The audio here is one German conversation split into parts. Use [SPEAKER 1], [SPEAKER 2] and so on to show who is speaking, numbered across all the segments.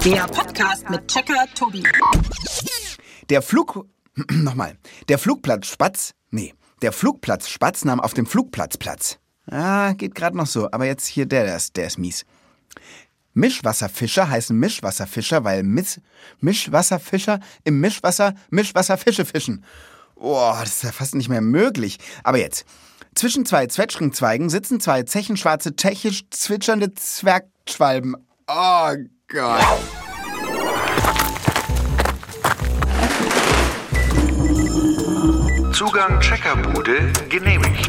[SPEAKER 1] Der Podcast mit Checker Tobi.
[SPEAKER 2] Der Flugplatzspatz nahm auf dem Flugplatz Platz. Ah, geht gerade noch so, aber jetzt hier der ist mies. Mischwasserfischer heißen Mischwasserfischer, weil Mischwasserfischer im Mischwasser Fische fischen. Boah, das ist ja fast nicht mehr möglich. Aber jetzt. Zwischen zwei Zwetschgenzweigen sitzen zwei zechenschwarze, tschechisch zwitschernde Zwergschwalben. Oh Gott.
[SPEAKER 3] Zugang Checkerbude genehmigt.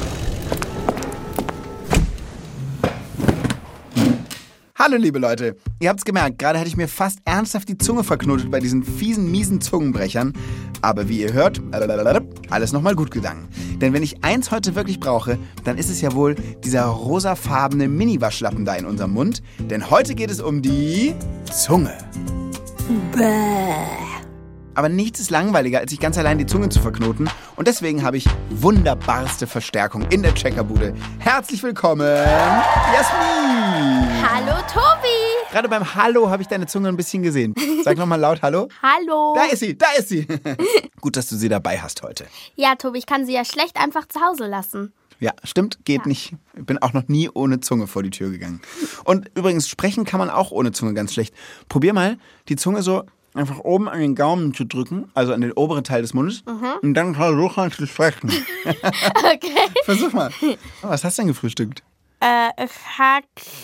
[SPEAKER 2] Hallo liebe Leute, ihr habt's gemerkt, gerade hätte ich mir fast ernsthaft die Zunge verknotet bei diesen fiesen, miesen Zungenbrechern. Aber wie ihr hört, alles nochmal gut gegangen. Denn wenn ich eins heute wirklich brauche, dann ist es ja wohl dieser rosafarbene Mini-Waschlappen da in unserem Mund. Denn heute geht es um die Zunge.
[SPEAKER 4] Bäh.
[SPEAKER 2] Aber nichts ist langweiliger, als sich ganz allein die Zunge zu verknoten. Und deswegen habe ich wunderbarste Verstärkung in der Checkerbude. Herzlich willkommen, Jasmin!
[SPEAKER 4] Hallo Tobi!
[SPEAKER 2] Gerade beim Hallo habe ich deine Zunge ein bisschen gesehen. Sag nochmal laut Hallo.
[SPEAKER 4] Hallo!
[SPEAKER 2] Da ist sie! Gut, dass du sie dabei hast heute.
[SPEAKER 4] Ja, Tobi, ich kann sie ja schlecht einfach zu Hause lassen.
[SPEAKER 2] Ja, stimmt, geht nicht. Ich bin auch noch nie ohne Zunge vor die Tür gegangen. Und übrigens, sprechen kann man auch ohne Zunge ganz schlecht. Probier mal, die Zunge so einfach oben an den Gaumen zu drücken, also an den oberen Teil des Mundes, und dann versuchen zu sprechen.
[SPEAKER 4] Okay.
[SPEAKER 2] Versuch mal. Was hast du denn gefrühstückt?
[SPEAKER 4] Es hat...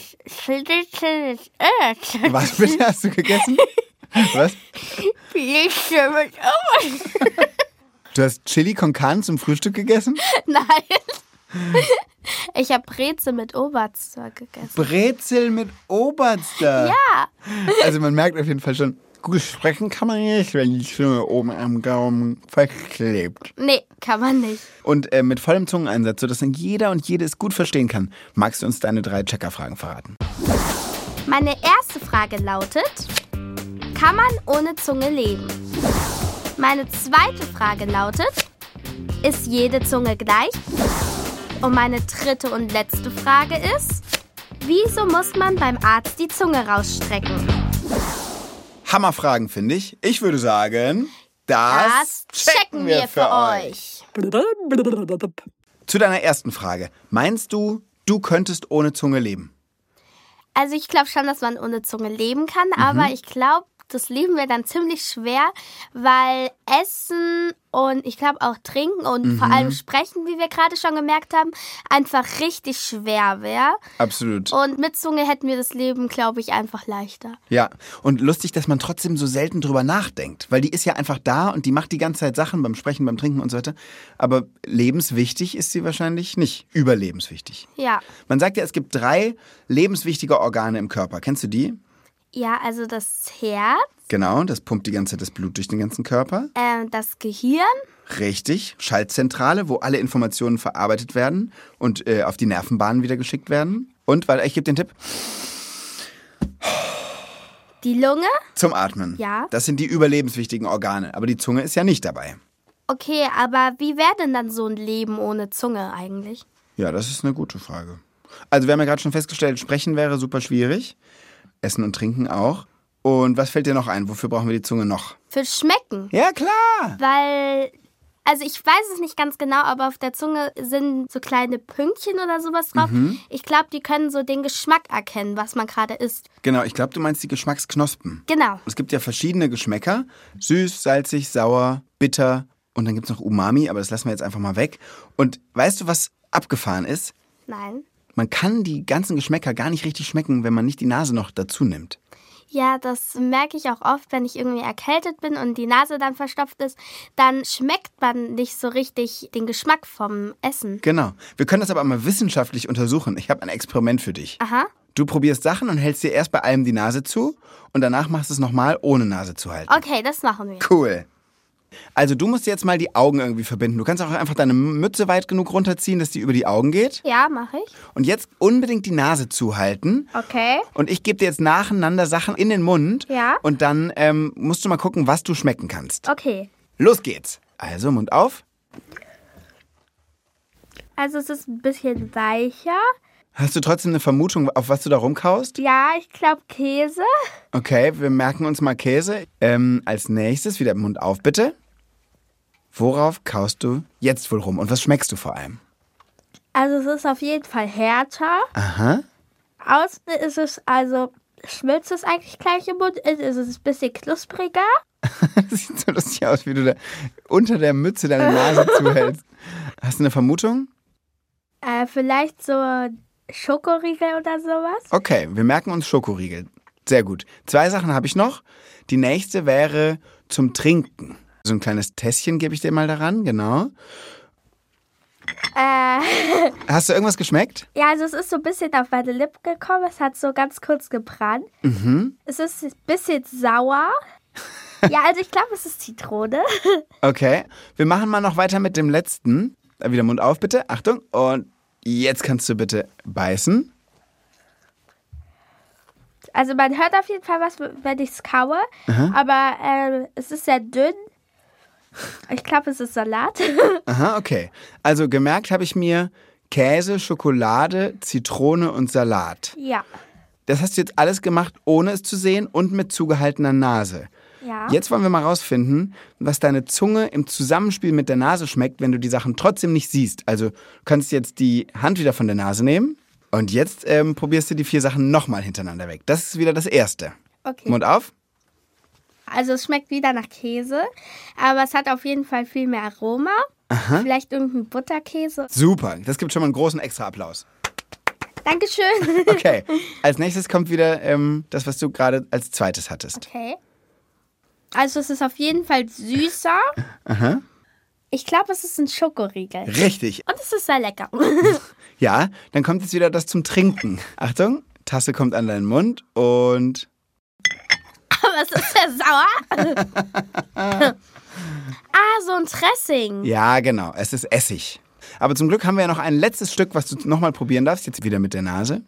[SPEAKER 2] Was bitte hast du gegessen? Was? Du hast Chili con Carne zum Frühstück gegessen?
[SPEAKER 4] Nein. Ich habe Brezel mit Oberster gegessen.
[SPEAKER 2] Brezel mit Oberster?
[SPEAKER 4] Ja.
[SPEAKER 2] Also man merkt auf jeden Fall schon, gut sprechen kann man nicht, wenn die Zunge oben am Gaumen festklebt.
[SPEAKER 4] Nee, kann man nicht.
[SPEAKER 2] Und mit vollem Zungeneinsatz, sodass dann jeder und jede es gut verstehen kann. Magst du uns deine 3 Checkerfragen verraten?
[SPEAKER 4] Meine erste Frage lautet, kann man ohne Zunge leben? Meine zweite Frage lautet, ist jede Zunge gleich? Und meine dritte und letzte Frage ist, wieso muss man beim Arzt die Zunge rausstrecken?
[SPEAKER 2] Hammerfragen, finde ich. Ich würde sagen, das
[SPEAKER 4] checken wir für euch.
[SPEAKER 2] Zu deiner ersten Frage. Meinst du, du könntest ohne Zunge leben?
[SPEAKER 4] Also ich glaube schon, dass man ohne Zunge leben kann, aber ich glaube, das Leben wäre dann ziemlich schwer, weil Essen und ich glaube auch Trinken und vor allem Sprechen, wie wir gerade schon gemerkt haben, einfach richtig schwer wäre.
[SPEAKER 2] Absolut.
[SPEAKER 4] Und mit Zunge hätten wir das Leben, glaube ich, einfach leichter.
[SPEAKER 2] Ja, und lustig, dass man trotzdem so selten drüber nachdenkt, weil die ist ja einfach da und die macht die ganze Zeit Sachen beim Sprechen, beim Trinken und so weiter. Aber lebenswichtig ist sie wahrscheinlich nicht. Überlebenswichtig.
[SPEAKER 4] Ja.
[SPEAKER 2] Man sagt ja, es gibt 3 lebenswichtige Organe im Körper. Kennst du die?
[SPEAKER 4] Ja, also das Herz,
[SPEAKER 2] Genau, das pumpt die ganze Zeit das Blut durch den ganzen Körper.
[SPEAKER 4] das Gehirn,
[SPEAKER 2] Richtig, Schaltzentrale, wo alle Informationen verarbeitet werden und auf die Nervenbahnen wieder geschickt werden. Und, ich gebe den Tipp,
[SPEAKER 4] die Lunge.
[SPEAKER 2] zum Atmen.
[SPEAKER 4] Ja.
[SPEAKER 2] Das sind die überlebenswichtigen Organe, aber die Zunge ist ja nicht dabei.
[SPEAKER 4] Okay, aber wie wäre denn dann so ein Leben ohne Zunge eigentlich?
[SPEAKER 2] Ja, das ist eine gute Frage. Also wir haben ja gerade schon festgestellt, Sprechen wäre super schwierig, Essen und Trinken auch. Und was fällt dir noch ein? Wofür brauchen wir die Zunge noch?
[SPEAKER 4] Für Schmecken.
[SPEAKER 2] Ja, klar.
[SPEAKER 4] Weil, also ich weiß es nicht ganz genau, aber auf der Zunge sind so kleine Pünktchen oder sowas drauf. Ich glaube, die können so den Geschmack erkennen, was man gerade isst.
[SPEAKER 2] Genau, ich glaube, du meinst die Geschmacksknospen.
[SPEAKER 4] Genau.
[SPEAKER 2] Es gibt ja verschiedene Geschmäcker. Süß, salzig, sauer, bitter und dann gibt es noch Umami, aber das lassen wir jetzt einfach mal weg. Und weißt du, was abgefahren ist?
[SPEAKER 4] Nein.
[SPEAKER 2] Man kann die ganzen Geschmäcker gar nicht richtig schmecken, wenn man nicht die Nase noch dazu nimmt.
[SPEAKER 4] Ja, das merke ich auch oft, wenn ich irgendwie erkältet bin und die Nase dann verstopft ist. Dann schmeckt man nicht so richtig den Geschmack vom Essen.
[SPEAKER 2] Genau. Wir können das aber mal wissenschaftlich untersuchen. Ich habe ein Experiment für dich.
[SPEAKER 4] Aha.
[SPEAKER 2] Du probierst Sachen und hältst dir erst bei allem die Nase zu und danach machst du es nochmal ohne Nase zu halten.
[SPEAKER 4] Okay, das machen wir.
[SPEAKER 2] Cool. Also du musst jetzt mal die Augen irgendwie verbinden. Du kannst auch einfach deine Mütze weit genug runterziehen, dass die über die Augen geht.
[SPEAKER 4] Ja, mache ich.
[SPEAKER 2] Und jetzt unbedingt die Nase zuhalten.
[SPEAKER 4] Okay.
[SPEAKER 2] Und ich gebe dir jetzt nacheinander Sachen in den Mund.
[SPEAKER 4] Ja.
[SPEAKER 2] Und dann musst du mal gucken, was du schmecken kannst.
[SPEAKER 4] Okay.
[SPEAKER 2] Los geht's. Also Mund auf.
[SPEAKER 4] Also es ist ein bisschen weicher.
[SPEAKER 2] Hast du trotzdem eine Vermutung, auf was du da rumkaust?
[SPEAKER 4] Ja, ich glaube Käse.
[SPEAKER 2] Okay, wir merken uns mal Käse. Als nächstes wieder Mund auf, bitte. Worauf kaust du jetzt wohl rum und was schmeckst du vor allem?
[SPEAKER 4] Also es ist auf jeden Fall härter.
[SPEAKER 2] Aha.
[SPEAKER 4] Außen ist es, also schmilzt es eigentlich gleich im Mund. Innen ist es ein bisschen knuspriger.
[SPEAKER 2] Das sieht so lustig aus, wie du da unter der Mütze deine Nase zuhältst. Hast du eine Vermutung?
[SPEAKER 4] Vielleicht so Schokoriegel oder sowas.
[SPEAKER 2] Okay, wir merken uns Schokoriegel. Sehr gut. 2 Sachen habe ich noch. Die nächste wäre zum Trinken. So ein kleines Tässchen gebe ich dir mal daran, genau. Hast du irgendwas geschmeckt?
[SPEAKER 4] Ja, also es ist so ein bisschen auf meine Lippen gekommen. Es hat so ganz kurz gebrannt. Es ist ein bisschen sauer. Ja, also ich glaube, es ist Zitrone.
[SPEAKER 2] Okay, wir machen mal noch weiter mit dem letzten. Wieder Mund auf, bitte. Achtung. Und jetzt kannst du bitte beißen.
[SPEAKER 4] Also man hört auf jeden Fall was, wenn ich es kaue. Aber es ist sehr dünn. Ich glaube, es ist Salat.
[SPEAKER 2] Aha, okay. Also gemerkt habe ich mir Käse, Schokolade, Zitrone und Salat.
[SPEAKER 4] Ja.
[SPEAKER 2] Das hast du jetzt alles gemacht, ohne es zu sehen und mit zugehaltener Nase.
[SPEAKER 4] Ja.
[SPEAKER 2] Jetzt wollen wir mal rausfinden, was deine Zunge im Zusammenspiel mit der Nase schmeckt, wenn du die Sachen trotzdem nicht siehst. Also du kannst jetzt die Hand wieder von der Nase nehmen und jetzt probierst du die 4 Sachen nochmal hintereinander weg. Das ist wieder das Erste.
[SPEAKER 4] Okay.
[SPEAKER 2] Mund auf.
[SPEAKER 4] Also es schmeckt wieder nach Käse, aber es hat auf jeden Fall viel mehr Aroma.
[SPEAKER 2] Aha.
[SPEAKER 4] Vielleicht irgendein Butterkäse.
[SPEAKER 2] Super, das gibt schon mal einen großen Extra-Applaus.
[SPEAKER 4] Dankeschön.
[SPEAKER 2] Okay, als nächstes kommt wieder das, was du gerade als zweites hattest.
[SPEAKER 4] Okay. Also es ist auf jeden Fall süßer.
[SPEAKER 2] Aha.
[SPEAKER 4] Ich glaube, es ist ein Schokoriegel.
[SPEAKER 2] Richtig.
[SPEAKER 4] Und es ist sehr lecker.
[SPEAKER 2] Ja, dann kommt jetzt wieder das zum Trinken. Achtung, Tasse kommt an deinen Mund und...
[SPEAKER 4] Aber es ist sehr sauer. So ein Dressing.
[SPEAKER 2] Ja, genau, es ist Essig. Aber zum Glück haben wir ja noch ein letztes Stück, was du nochmal probieren darfst. Jetzt wieder mit der Nase.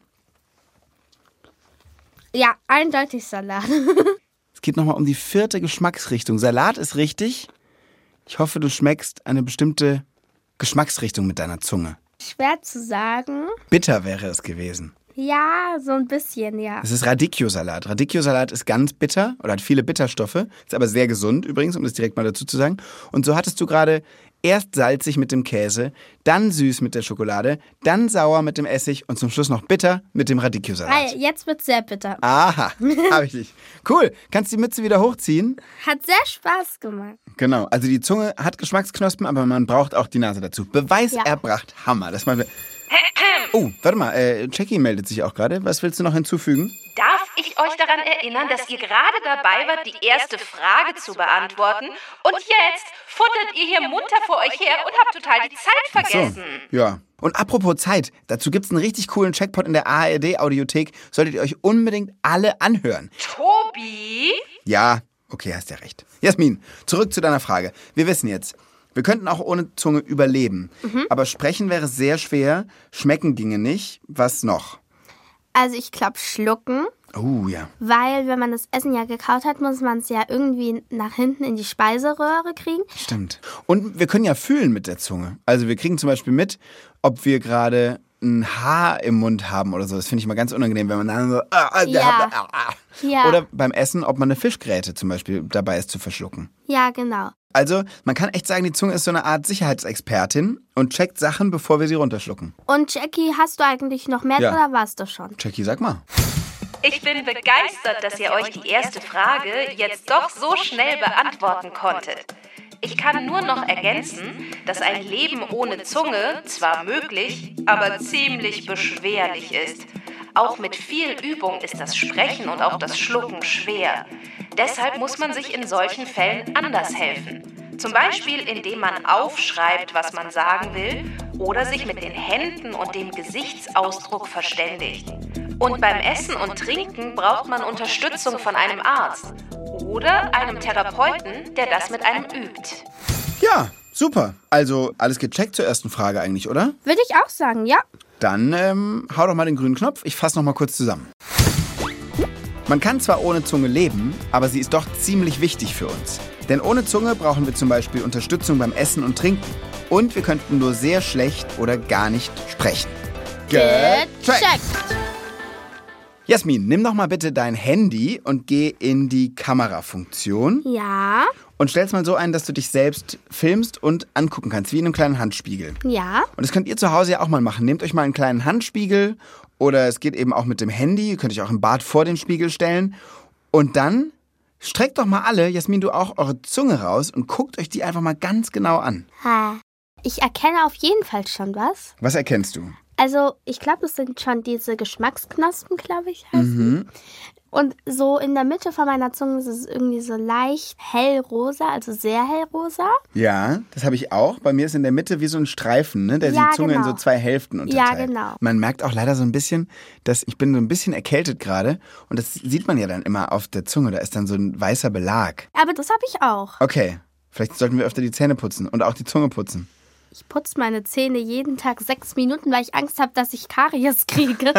[SPEAKER 4] Ja, eindeutig Salat.
[SPEAKER 2] Es geht nochmal um die 4. Geschmacksrichtung. Salat ist richtig. Ich hoffe, du schmeckst eine bestimmte Geschmacksrichtung mit deiner Zunge.
[SPEAKER 4] Schwer zu sagen.
[SPEAKER 2] Bitter wäre es gewesen.
[SPEAKER 4] Ja, so ein bisschen, ja.
[SPEAKER 2] Es ist Radicchio-Salat. Radicchio-Salat ist ganz bitter oder hat viele Bitterstoffe, ist aber sehr gesund übrigens, um das direkt mal dazu zu sagen. Und so hattest du gerade erst salzig mit dem Käse, dann süß mit der Schokolade, dann sauer mit dem Essig und zum Schluss noch bitter mit dem Radicchio-Salat.
[SPEAKER 4] Jetzt wird es sehr bitter.
[SPEAKER 2] Aha, habe ich dich. Cool, kannst die Mütze wieder hochziehen?
[SPEAKER 4] Hat sehr Spaß gemacht.
[SPEAKER 2] Genau, also die Zunge hat Geschmacksknospen, aber man braucht auch die Nase dazu. Beweis erbracht, Hammer. Das machen wir. Oh, warte mal, Jackie meldet sich auch gerade. Was willst du noch hinzufügen?
[SPEAKER 5] Darf ich euch daran erinnern, dass ihr gerade dabei wart, die erste Frage zu beantworten? Und jetzt futtert ihr hier munter vor euch her und habt total die Zeit vergessen.
[SPEAKER 2] So, ja. Und apropos Zeit, dazu gibt's einen richtig coolen Checkpot in der ARD-Audiothek. Solltet ihr euch unbedingt alle anhören.
[SPEAKER 5] Tobi?
[SPEAKER 2] Ja, okay, hast ja recht. Jasmin, zurück zu deiner Frage. Wir wissen jetzt, wir könnten auch ohne Zunge überleben. Aber sprechen wäre sehr schwer, schmecken ginge nicht. Was noch?
[SPEAKER 4] Also ich glaube schlucken.
[SPEAKER 2] Oh ja.
[SPEAKER 4] Weil wenn man das Essen ja gekaut hat, muss man es ja irgendwie nach hinten in die Speiseröhre kriegen.
[SPEAKER 2] Stimmt. Und wir können ja fühlen mit der Zunge. Also wir kriegen zum Beispiel mit, ob wir gerade ein Haar im Mund haben oder so. Das finde ich immer ganz unangenehm, wenn man dann so...
[SPEAKER 4] Ja.
[SPEAKER 2] Oder beim Essen, ob man eine Fischgräte zum Beispiel dabei ist zu verschlucken.
[SPEAKER 4] Ja, genau.
[SPEAKER 2] Also, man kann echt sagen, die Zunge ist so eine Art Sicherheitsexpertin und checkt Sachen, bevor wir sie runterschlucken.
[SPEAKER 4] Und Jackie, hast du eigentlich noch mehr oder warst du schon?
[SPEAKER 2] Jackie, sag mal.
[SPEAKER 5] Ich bin begeistert, dass ihr euch die erste Frage jetzt doch so schnell beantworten konntet. Ich kann nur noch ergänzen, dass ein Leben ohne Zunge zwar möglich, aber ziemlich beschwerlich ist. Auch mit viel Übung ist das Sprechen und auch das Schlucken schwer. Deshalb muss man sich in solchen Fällen anders helfen. Zum Beispiel, indem man aufschreibt, was man sagen will, oder sich mit den Händen und dem Gesichtsausdruck verständigt. Und beim Essen und Trinken braucht man Unterstützung von einem Arzt oder einem Therapeuten, der das mit einem übt.
[SPEAKER 2] Ja, super. Also, alles gecheckt zur ersten Frage eigentlich, oder?
[SPEAKER 4] Würde ich auch sagen, ja.
[SPEAKER 2] Dann hau doch mal den grünen Knopf. Ich fasse noch mal kurz zusammen. Man kann zwar ohne Zunge leben, aber sie ist doch ziemlich wichtig für uns. Denn ohne Zunge brauchen wir zum Beispiel Unterstützung beim Essen und Trinken. Und wir könnten nur sehr schlecht oder gar nicht sprechen.
[SPEAKER 4] Gecheckt.
[SPEAKER 2] Jasmin, nimm doch mal bitte dein Handy und geh in die Kamerafunktion
[SPEAKER 4] Ja,
[SPEAKER 2] und stell's mal so ein, dass du dich selbst filmst und angucken kannst, wie in einem kleinen Handspiegel.
[SPEAKER 4] ja.
[SPEAKER 2] Und das könnt ihr zu Hause ja auch mal machen. Nehmt euch mal einen kleinen Handspiegel oder es geht eben auch mit dem Handy. Ihr könnt euch auch im Bad vor den Spiegel stellen. Und dann streckt doch mal alle, Jasmin, du auch, eure Zunge raus und guckt euch die einfach mal ganz genau an.
[SPEAKER 4] Ich erkenne auf jeden Fall schon was.
[SPEAKER 2] Was erkennst du?
[SPEAKER 4] Also, ich glaube, es sind schon diese Geschmacksknospen, glaube ich, heißen. Und so in der Mitte von meiner Zunge ist es irgendwie so leicht hellrosa, also sehr hellrosa.
[SPEAKER 2] Ja, das habe ich auch. Bei mir ist in der Mitte wie so ein Streifen, ne, der
[SPEAKER 4] Ja,
[SPEAKER 2] die Zunge in
[SPEAKER 4] genau.
[SPEAKER 2] so 2 Hälften unterteilt.
[SPEAKER 4] Ja, genau.
[SPEAKER 2] Man merkt auch leider so ein bisschen, dass ich bin so ein bisschen erkältet gerade. Und das sieht man ja dann immer auf der Zunge. Da ist dann so ein weißer Belag.
[SPEAKER 4] Aber das habe ich auch.
[SPEAKER 2] Okay, vielleicht sollten wir öfter die Zähne putzen und auch die Zunge putzen.
[SPEAKER 4] Ich putze meine Zähne jeden Tag 6 Minuten, weil ich Angst habe, dass ich Karies kriege.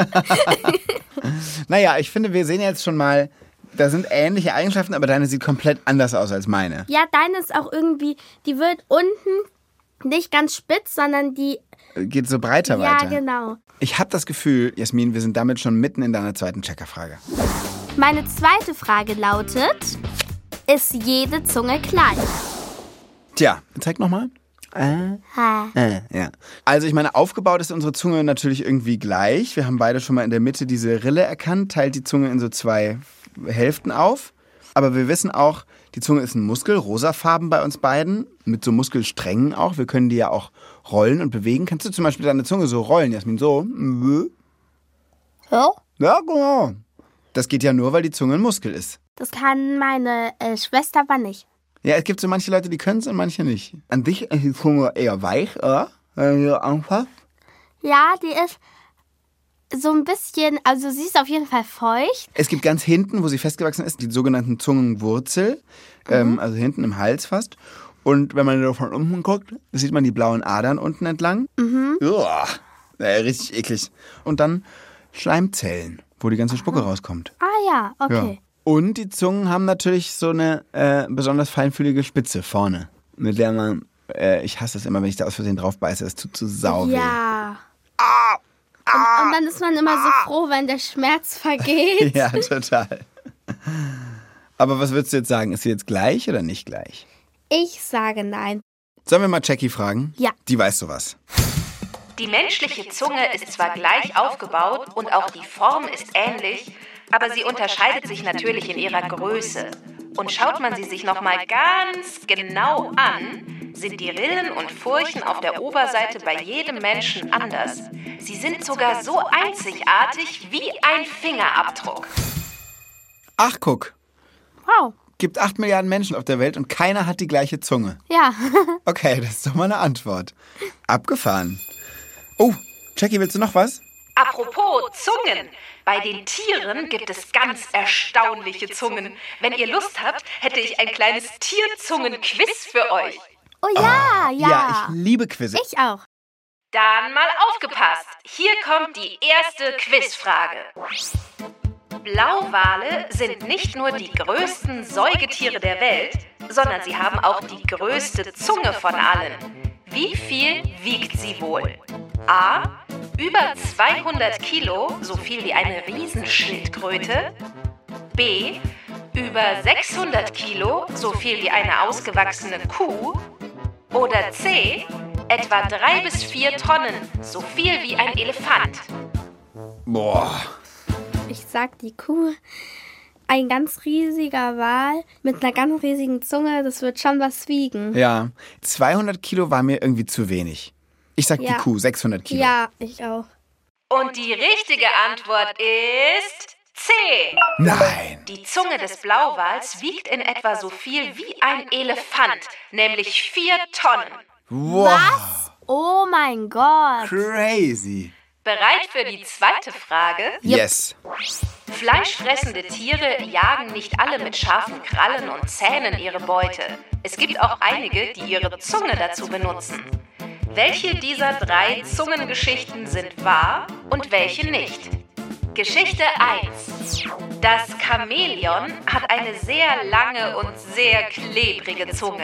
[SPEAKER 2] Naja, ich finde, wir sehen jetzt schon mal, da sind ähnliche Eigenschaften, aber deine sieht komplett anders aus als meine.
[SPEAKER 4] Ja, deine ist auch irgendwie, die wird unten nicht ganz spitz, sondern die...
[SPEAKER 2] Geht so breiter
[SPEAKER 4] Ja,
[SPEAKER 2] weiter.
[SPEAKER 4] genau.
[SPEAKER 2] Ich habe das Gefühl, Jasmin, wir sind damit schon mitten in deiner zweiten Checkerfrage.
[SPEAKER 4] Meine zweite Frage lautet, ist jede Zunge gleich?
[SPEAKER 2] Tja, zeig nochmal. Ja. Also ich meine, aufgebaut ist unsere Zunge natürlich irgendwie gleich. Wir haben beide schon mal in der Mitte diese Rille erkannt, teilt die Zunge in so 2 Hälften auf. Aber wir wissen auch, die Zunge ist ein Muskel, rosafarben bei uns beiden, mit so Muskelsträngen auch. Wir können die ja auch rollen und bewegen. Kannst du zum Beispiel deine Zunge so rollen, Jasmin, so?
[SPEAKER 4] Ja?
[SPEAKER 2] Ja, genau. Das geht ja nur, weil die Zunge ein Muskel ist.
[SPEAKER 4] Das kann meine Schwester aber nicht.
[SPEAKER 2] Ja, es gibt so manche Leute, die können es und manche nicht. An dich ist die Zunge eher weich, oder? Wenn du anfasst.
[SPEAKER 4] Ja, die ist so ein bisschen, also sie ist auf jeden Fall feucht.
[SPEAKER 2] Es gibt ganz hinten, wo sie festgewachsen ist, die sogenannten Zungenwurzel, also hinten im Hals fast. Und wenn man da von unten guckt, sieht man die blauen Adern unten entlang. Uah, richtig eklig. Und dann Schleimzellen, wo die ganze Spucke rauskommt.
[SPEAKER 4] Ah ja, okay.
[SPEAKER 2] Ja. Und die Zungen haben natürlich so eine besonders feinfühlige Spitze vorne, mit der man, ich hasse es immer, wenn ich da aus Versehen drauf beiße, es tut so sau weh.
[SPEAKER 4] Ja. Und dann ist man immer so froh, wenn der Schmerz vergeht.
[SPEAKER 2] Ja, total. Aber was würdest du jetzt sagen? Ist sie jetzt gleich oder nicht gleich?
[SPEAKER 4] Ich sage nein.
[SPEAKER 2] Sollen wir mal Jackie fragen?
[SPEAKER 4] Ja.
[SPEAKER 2] Die weiß sowas.
[SPEAKER 5] Die menschliche Zunge ist zwar gleich aufgebaut und auch die Form ist ähnlich, aber sie unterscheidet sich natürlich in ihrer Größe. Und schaut man sie sich nochmal ganz genau an, sind die Rillen und Furchen auf der Oberseite bei jedem Menschen anders. Sie sind sogar so einzigartig wie ein Fingerabdruck.
[SPEAKER 2] Ach, guck.
[SPEAKER 4] Wow.
[SPEAKER 2] Gibt 8 Milliarden Menschen auf der Welt und keiner hat die gleiche Zunge.
[SPEAKER 4] Ja.
[SPEAKER 2] Okay, das ist doch mal eine Antwort. Abgefahren. Oh, Jackie, willst du noch was?
[SPEAKER 5] Apropos Zungen. Bei den Tieren gibt es ganz erstaunliche Zungen. Wenn ihr Lust habt, hätte ich ein kleines Tierzungen-Quiz für euch.
[SPEAKER 4] Oh ja,
[SPEAKER 2] Ja, ich liebe Quizze.
[SPEAKER 4] Ich auch.
[SPEAKER 5] Dann mal aufgepasst. Hier kommt die erste Quizfrage. Blauwale sind nicht nur die größten Säugetiere der Welt, sondern sie haben auch die größte Zunge von allen. Wie viel wiegt sie wohl? A. Über 200 Kilo, so viel wie eine Riesenschildkröte. B. Über 600 Kilo, so viel wie eine ausgewachsene Kuh. Oder C. Etwa 3 bis 4 Tonnen, so viel wie ein Elefant.
[SPEAKER 2] Boah.
[SPEAKER 4] Ich sag die Kuh. Ein ganz riesiger Wal mit einer ganz riesigen Zunge, das wird schon was wiegen.
[SPEAKER 2] Ja, 200 Kilo war mir irgendwie zu wenig. Ich sag die
[SPEAKER 4] Ja.
[SPEAKER 2] Kuh, 600 Kilo.
[SPEAKER 4] Ja, ich auch.
[SPEAKER 5] Und die richtige Antwort ist C.
[SPEAKER 2] Nein.
[SPEAKER 5] Die Zunge des Blauwals wiegt in etwa so viel wie ein Elefant, nämlich 4 Tonnen.
[SPEAKER 2] Wow.
[SPEAKER 4] Oh mein Gott.
[SPEAKER 2] Crazy.
[SPEAKER 5] Bereit für die zweite Frage?
[SPEAKER 2] Yes.
[SPEAKER 5] Fleischfressende Tiere jagen nicht alle mit scharfen Krallen und Zähnen ihre Beute. Es gibt auch einige, die ihre Zunge dazu benutzen. Welche dieser 3 Zungengeschichten sind wahr und welche nicht? Geschichte 1. Das Chamäleon hat eine sehr lange und sehr klebrige Zunge.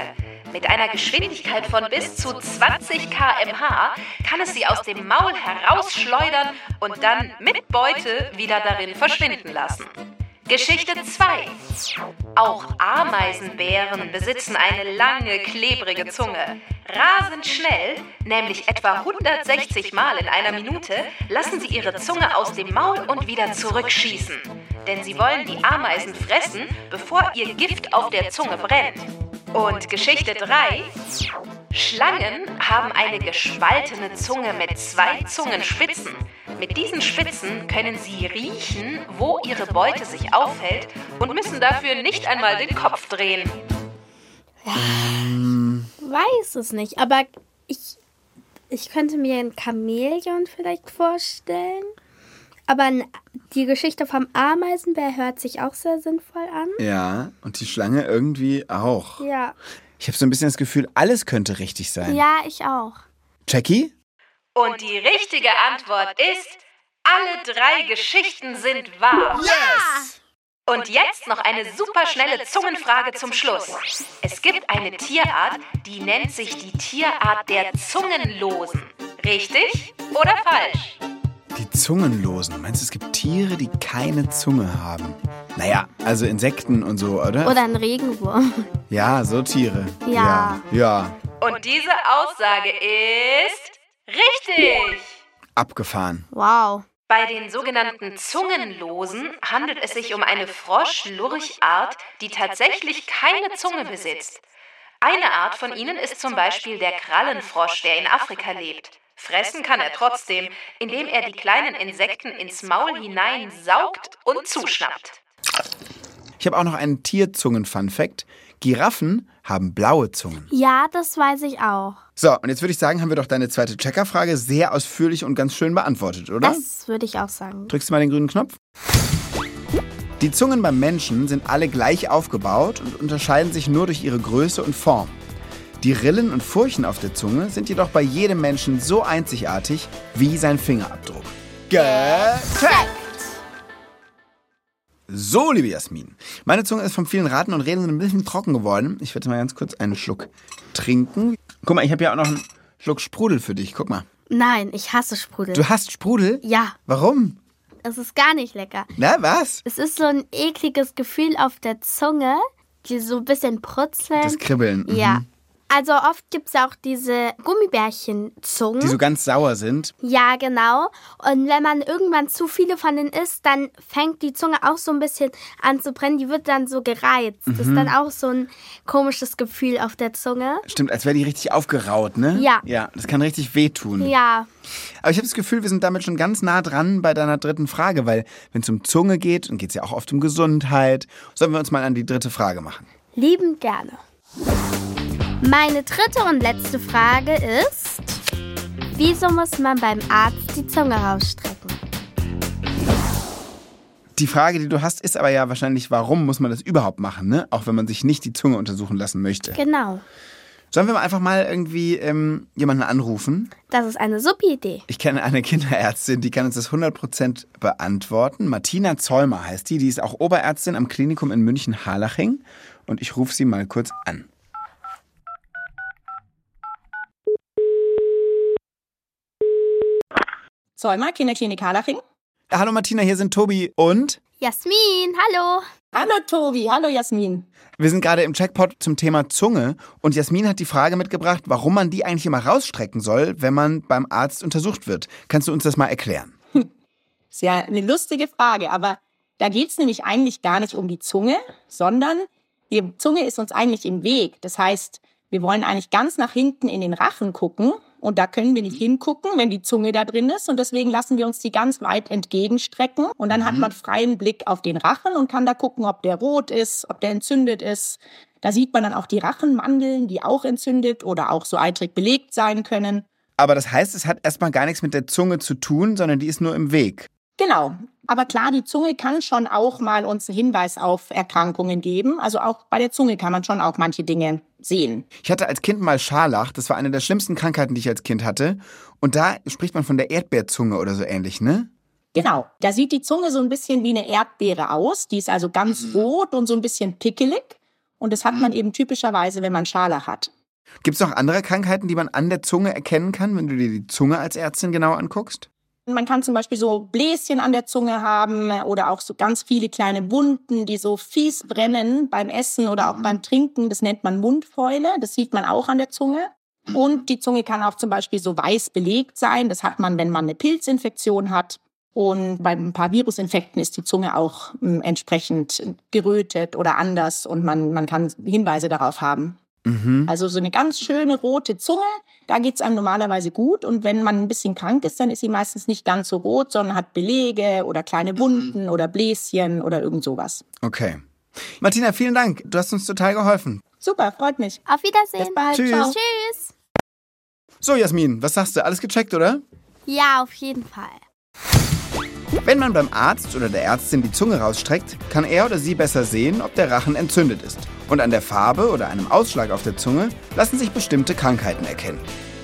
[SPEAKER 5] Mit einer Geschwindigkeit von bis zu 20 km/h kann es sie aus dem Maul herausschleudern und dann mit Beute wieder darin verschwinden lassen. Geschichte 2. Auch Ameisenbären besitzen eine lange, klebrige Zunge. Rasend schnell, nämlich etwa 160 Mal in einer Minute, lassen sie ihre Zunge aus dem Maul und wieder zurückschießen. Denn sie wollen die Ameisen fressen, bevor ihr Gift auf der Zunge brennt. Und Geschichte 3. Schlangen haben eine gespaltene Zunge mit 2 Zungenspitzen. Mit diesen Spitzen können sie riechen, wo ihre Beute sich aufhält und müssen dafür nicht einmal den Kopf drehen.
[SPEAKER 4] Weiß es nicht, aber ich könnte mir ein Chamäleon vielleicht vorstellen. Aber die Geschichte vom Ameisenbär hört sich auch sehr sinnvoll an.
[SPEAKER 2] Ja, und die Schlange irgendwie auch.
[SPEAKER 4] Ja.
[SPEAKER 2] Ich habe so ein bisschen das Gefühl, alles könnte richtig sein.
[SPEAKER 4] Ja, ich auch.
[SPEAKER 2] Jackie?
[SPEAKER 5] Und die richtige Antwort ist, alle 3 Geschichten sind wahr.
[SPEAKER 2] Yes!
[SPEAKER 5] Und jetzt noch eine super schnelle Zungenfrage zum Schluss. Es gibt eine Tierart, die nennt sich die Tierart der Zungenlosen. Richtig oder falsch?
[SPEAKER 2] Die Zungenlosen. Meinst du, es gibt Tiere, die keine Zunge haben? Naja, also Insekten und so, oder?
[SPEAKER 4] Oder ein Regenwurm.
[SPEAKER 2] Ja, so Tiere.
[SPEAKER 4] Ja.
[SPEAKER 2] Ja.
[SPEAKER 5] Und diese Aussage ist richtig.
[SPEAKER 2] Abgefahren.
[SPEAKER 4] Wow.
[SPEAKER 5] Bei den sogenannten Zungenlosen handelt es sich um eine Frosch-Lurchart, die tatsächlich keine Zunge besitzt. Eine Art von ihnen ist zum Beispiel der Krallenfrosch, der in Afrika lebt. Fressen kann er trotzdem, indem er die kleinen Insekten ins Maul hineinsaugt und zuschnappt.
[SPEAKER 2] Ich habe auch noch einen Tierzungen-Fun-Fact. Giraffen haben blaue Zungen.
[SPEAKER 4] Ja, das weiß ich auch.
[SPEAKER 2] So, und jetzt würde ich sagen, haben wir doch deine zweite Checkerfrage sehr ausführlich und ganz schön beantwortet, oder?
[SPEAKER 4] Das würde ich auch sagen.
[SPEAKER 2] Drückst du mal den grünen Knopf? Die Zungen beim Menschen sind alle gleich aufgebaut und unterscheiden sich nur durch ihre Größe und Form. Die Rillen und Furchen auf der Zunge sind jedoch bei jedem Menschen so einzigartig wie sein Fingerabdruck. Gecheckt! So, liebe Jasmin, meine Zunge ist vom vielen Raten und Reden ein bisschen trocken geworden. Ich werde mal ganz kurz einen Schluck trinken. Guck mal, ich habe ja auch noch einen Schluck Sprudel für dich. Guck mal.
[SPEAKER 4] Nein, ich hasse Sprudel.
[SPEAKER 2] Du hast Sprudel?
[SPEAKER 4] Ja.
[SPEAKER 2] Warum?
[SPEAKER 4] Es ist gar nicht lecker.
[SPEAKER 2] Na, was?
[SPEAKER 4] Es ist so ein ekliges Gefühl auf der Zunge, die so ein bisschen prutzeln.
[SPEAKER 2] Das Kribbeln.
[SPEAKER 4] Ja. Also oft gibt es ja auch diese Gummibärchenzungen.
[SPEAKER 2] Die so ganz sauer sind.
[SPEAKER 4] Ja, genau. Und wenn man irgendwann zu viele von denen isst, dann fängt die Zunge auch so ein bisschen an zu brennen. Die wird dann so gereizt. Das ist dann auch so ein komisches Gefühl auf der Zunge.
[SPEAKER 2] Stimmt, als wäre die richtig aufgeraut, ne?
[SPEAKER 4] Ja.
[SPEAKER 2] Ja, das kann richtig wehtun.
[SPEAKER 4] Ja.
[SPEAKER 2] Aber ich habe das Gefühl, wir sind damit schon ganz nah dran bei deiner dritten Frage, weil wenn es um Zunge geht, dann geht es ja auch oft um Gesundheit. Sollen wir uns mal an die dritte Frage machen?
[SPEAKER 4] Liebend gerne. Meine dritte und letzte Frage ist, wieso muss man beim Arzt die Zunge rausstrecken?
[SPEAKER 2] Die Frage, die du hast, ist aber ja wahrscheinlich, warum muss man das überhaupt machen, ne? Auch wenn man sich nicht die Zunge untersuchen lassen möchte.
[SPEAKER 4] Genau.
[SPEAKER 2] Sollen wir mal einfach mal irgendwie jemanden anrufen?
[SPEAKER 4] Das ist eine super Idee.
[SPEAKER 2] Ich kenne eine Kinderärztin, die kann uns das 100% beantworten. Martina Zollmer heißt die. Die ist auch Oberärztin am Klinikum in München-Harlaching. Und ich rufe sie mal kurz an.
[SPEAKER 6] Zollmer, Kinderklinik Harlaching.
[SPEAKER 2] Hallo Martina, hier sind Tobi und
[SPEAKER 4] Jasmin, hallo.
[SPEAKER 6] Hallo Tobi, hallo Jasmin.
[SPEAKER 2] wir sind gerade im Checkpot zum Thema Zunge und Jasmin hat die Frage mitgebracht, warum man die eigentlich immer rausstrecken soll, wenn man beim Arzt untersucht wird. Kannst du uns das mal erklären?
[SPEAKER 6] Ist ja eine lustige Frage, aber da geht es nämlich eigentlich gar nicht um die Zunge, sondern die Zunge ist uns eigentlich im Weg. Das heißt, wir wollen eigentlich ganz nach hinten in den Rachen gucken und da können wir nicht hingucken, wenn die Zunge da drin ist und deswegen lassen wir uns die ganz weit entgegenstrecken und dann hat man freien Blick auf den Rachen und kann da gucken, ob der rot ist, ob der entzündet ist. Da sieht man dann auch die Rachenmandeln, die auch entzündet oder auch so eitrig belegt sein können.
[SPEAKER 2] Aber das heißt, es hat erstmal gar nichts mit der Zunge zu tun, sondern die ist nur im Weg.
[SPEAKER 6] Genau. Aber klar, die Zunge kann schon auch mal uns einen Hinweis auf Erkrankungen geben. Also auch bei der Zunge kann man schon auch manche Dinge sehen.
[SPEAKER 2] Ich hatte als Kind mal Scharlach. Das war eine der schlimmsten Krankheiten, die ich als Kind hatte. Und da spricht man von der Erdbeerzunge oder so ähnlich, ne?
[SPEAKER 6] Genau. Da sieht die Zunge so ein bisschen wie eine Erdbeere aus. Die ist also ganz rot und so ein bisschen pickelig. Und das hat man eben typischerweise, wenn man Scharlach hat.
[SPEAKER 2] Gibt es noch andere Krankheiten, die man an der Zunge erkennen kann, wenn du dir die Zunge als Ärztin genau anguckst?
[SPEAKER 6] Man kann zum Beispiel so Bläschen an der Zunge haben oder auch so ganz viele kleine Wunden, die so fies brennen beim Essen oder auch beim Trinken. Das nennt man Mundfäule. Das sieht man auch an der Zunge. Und die Zunge kann auch zum Beispiel so weiß belegt sein. Das hat man, wenn man eine Pilzinfektion hat. Und bei ein paar Virusinfekten ist die Zunge auch entsprechend gerötet oder anders. Und man kann Hinweise darauf haben. Also so eine ganz schöne rote Zunge, da geht's einem normalerweise gut. Und wenn man ein bisschen krank ist, dann ist sie meistens nicht ganz so rot, sondern hat Belege oder kleine Wunden oder Bläschen oder irgend sowas.
[SPEAKER 2] Okay. Martina, vielen Dank. Du hast uns total geholfen.
[SPEAKER 6] Super, freut mich.
[SPEAKER 4] Auf Wiedersehen.
[SPEAKER 6] Bis bald.
[SPEAKER 2] Tschüss.
[SPEAKER 6] Ciao.
[SPEAKER 4] Tschüss.
[SPEAKER 2] So, Jasmin, was sagst du? Alles gecheckt, oder?
[SPEAKER 4] Ja, auf jeden Fall.
[SPEAKER 2] Wenn man beim Arzt oder der Ärztin die Zunge rausstreckt, kann er oder sie besser sehen, ob der Rachen entzündet ist. Und an der Farbe oder einem Ausschlag auf der Zunge lassen sich bestimmte Krankheiten erkennen.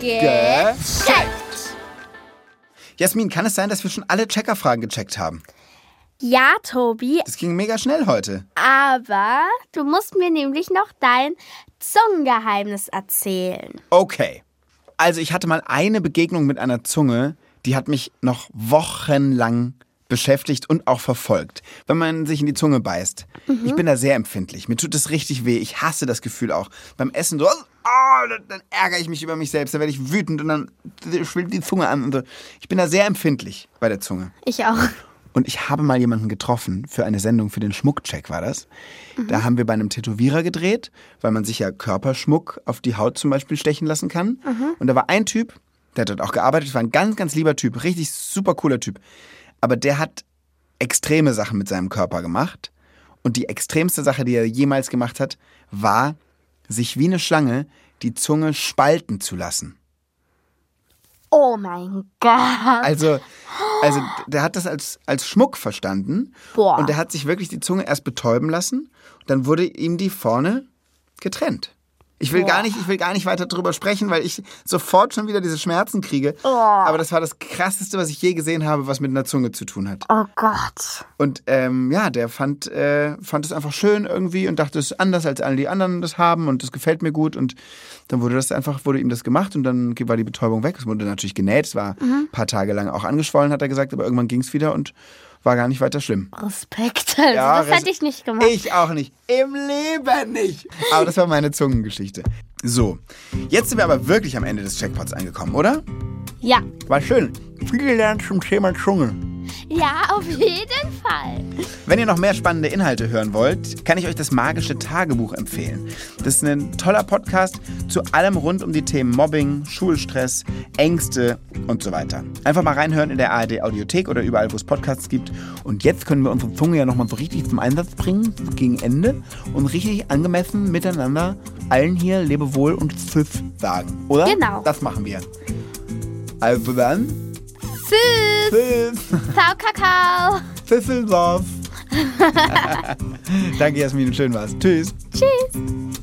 [SPEAKER 2] Gecheckt! Jasmin, kann es sein, dass wir schon alle Checkerfragen gecheckt haben?
[SPEAKER 4] Ja, Tobi,
[SPEAKER 2] Das ging mega schnell heute.
[SPEAKER 4] aber du musst mir nämlich noch dein Zungengeheimnis erzählen.
[SPEAKER 2] Okay. Also ich hatte mal eine Begegnung mit einer Zunge, die hat mich noch wochenlang beschäftigt und auch verfolgt. Wenn man sich in die Zunge beißt. Ich bin da sehr empfindlich. Mir tut es richtig weh. Ich hasse das Gefühl auch. Beim Essen so, dann ärgere ich mich über mich selbst. Dann werde ich wütend und dann schwillt die Zunge an. Und so. Ich bin da sehr empfindlich bei der Zunge.
[SPEAKER 4] Ich auch.
[SPEAKER 2] Und ich habe mal jemanden getroffen für eine Sendung, für den Schmuckcheck war das. Da haben wir bei einem Tätowierer gedreht, weil man sich ja Körperschmuck auf die Haut zum Beispiel stechen lassen kann. Und da war ein Typ, der hat dort auch gearbeitet, war ein ganz, ganz lieber Typ, richtig super cooler Typ. Aber der hat extreme Sachen mit seinem Körper gemacht. Und die extremste Sache, die er jemals gemacht hat, war, sich wie eine Schlange die Zunge spalten zu lassen.
[SPEAKER 4] Oh mein Gott.
[SPEAKER 2] Also der hat das als Schmuck verstanden.
[SPEAKER 4] Boah.
[SPEAKER 2] Und der hat sich wirklich die Zunge erst betäuben lassen. Und dann wurde ihm die vorne getrennt. Ich will gar nicht weiter drüber sprechen, weil ich sofort schon wieder diese Schmerzen kriege. Aber das war das Krasseste, was ich je gesehen habe, was mit einer Zunge zu tun hat.
[SPEAKER 4] Oh Gott.
[SPEAKER 2] Und der fand es einfach schön irgendwie und dachte, es ist anders, als alle die anderen das haben und das gefällt mir gut. Und dann wurde ihm das gemacht und dann war die Betäubung weg. Es wurde natürlich genäht, es war ein paar Tage lang auch angeschwollen, hat er gesagt, aber irgendwann ging es wieder und war gar nicht weiter schlimm.
[SPEAKER 4] Respekt, also
[SPEAKER 2] Ja,
[SPEAKER 4] das hätte ich nicht gemacht.
[SPEAKER 2] Ich auch nicht. Im Leben nicht. Aber das war meine Zungengeschichte. So, jetzt sind wir aber wirklich am Ende des Checkpots angekommen, oder?
[SPEAKER 4] Ja.
[SPEAKER 2] War schön. Viel gelernt zum Thema Zunge.
[SPEAKER 4] Ja, auf jeden Fall.
[SPEAKER 2] Wenn ihr noch mehr spannende Inhalte hören wollt, kann ich euch das Magische Tagebuch empfehlen. Das ist ein toller Podcast zu allem rund um die Themen Mobbing, Schulstress, Ängste und so weiter. Einfach mal reinhören in der ARD Audiothek oder überall, wo es Podcasts gibt. Und jetzt können wir unsere Zunge ja nochmal so richtig zum Einsatz bringen, gegen Ende, und richtig angemessen miteinander allen hier Lebewohl und Pfiff sagen, oder?
[SPEAKER 4] Genau.
[SPEAKER 2] Das machen wir. Also dann...
[SPEAKER 4] Tschüss.
[SPEAKER 2] Tschüss.
[SPEAKER 4] Ciao, Kakao.
[SPEAKER 2] Düsseldorf. Danke, Jasmin, schön war's. Tschüss.
[SPEAKER 4] Tschüss.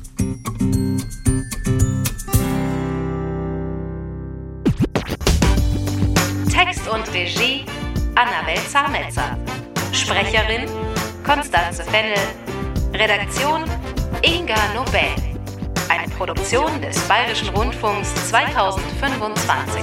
[SPEAKER 5] Text und Regie Annabel Zametzer. Sprecherin Konstanze Fennel. Redaktion Inga Nobel. Eine Produktion des Bayerischen Rundfunks 2025.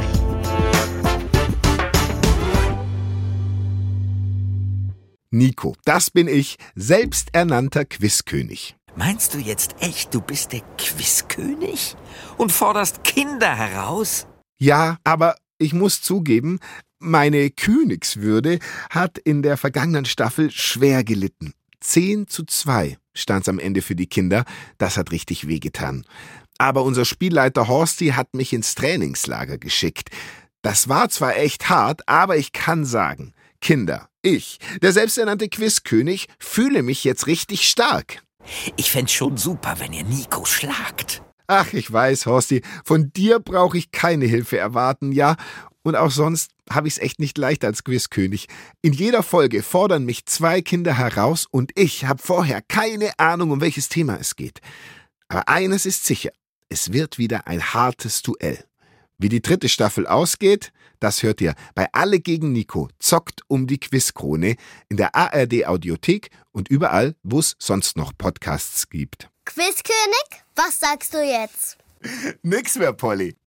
[SPEAKER 7] Nico, das bin ich, selbsternannter Quizkönig.
[SPEAKER 8] Meinst du jetzt echt, du bist der Quizkönig? Und forderst Kinder heraus?
[SPEAKER 7] Ja, aber ich muss zugeben, meine Königswürde hat in der vergangenen Staffel schwer gelitten. 10:2 stand's am Ende für die Kinder. Das hat richtig wehgetan. Aber unser Spielleiter Horsti hat mich ins Trainingslager geschickt. Das war zwar echt hart, aber ich kann sagen, Kinder, ich, der selbsternannte Quizkönig, fühle mich jetzt richtig stark.
[SPEAKER 8] Ich fänd's schon super, wenn ihr Nico schlagt.
[SPEAKER 7] Ach, ich weiß, Horsti, von dir brauche ich keine Hilfe erwarten, ja? Und auch sonst habe ich's echt nicht leicht als Quizkönig. In jeder Folge fordern mich 2 Kinder heraus und ich habe vorher keine Ahnung, um welches Thema es geht. Aber eines ist sicher, es wird wieder ein hartes Duell. Wie die 3. Staffel ausgeht, das hört ihr bei Alle gegen Nico zockt um die Quizkrone in der ARD Audiothek und überall, wo es sonst noch Podcasts gibt.
[SPEAKER 9] Quizkönig, was sagst du jetzt?
[SPEAKER 7] Nix mehr, Polly.